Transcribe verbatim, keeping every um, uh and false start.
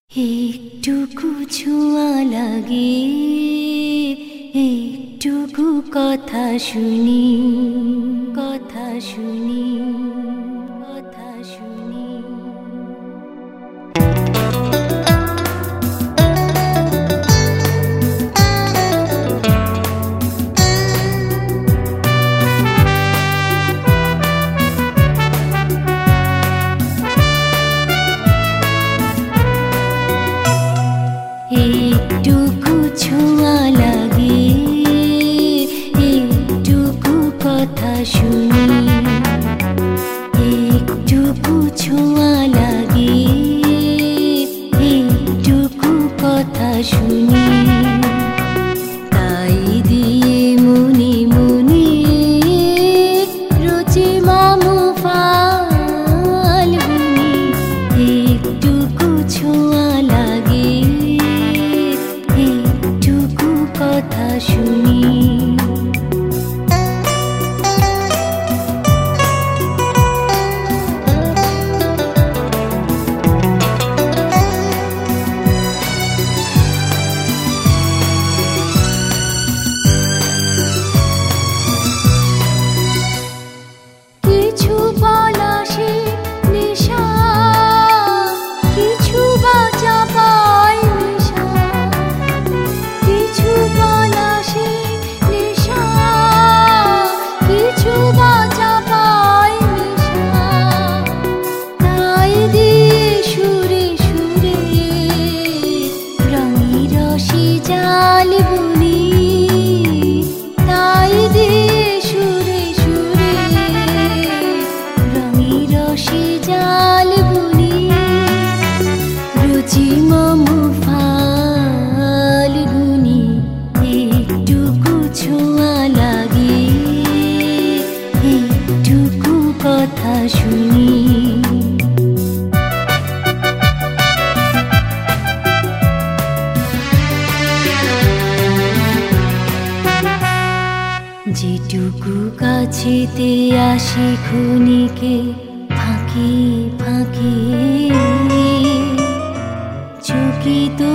একটুকু ছোঁয়া লাগে, একটুকু কথা শুনি, কথা শুনি, কথা শুনি। একটুকু ছোঁয়া লাগে, একটুকু কথা শুনি, একটুকু ছোঁয়া লাগে, একটুকু কথা শুনি। তাই দিয়ে মনে মনে রচি মামু ফাল্গুনি, একটুকু ছোঁয়া লাগে, একটুকু কথা শুনি। কিছু পলাশে নেশা, কিছু বা চাপায় নেশা, কিছু পলাশে নেশা, কিছু বা চাপায় নেশা। তাই দিয়ে সুরে সুরে রঙি রসে জাল বুনি, তাই দিয়ে সুরে সুরে রঙি রসে জাল বুনি। রুচি মামু ফাল্গুনি, একটুকু ছোঁয়া লাগে, একটুকু কথা শুনি। যেটুকু কাছেতে আসে ক্ষণিকে ফাঁকে ফাঁকে, চকিত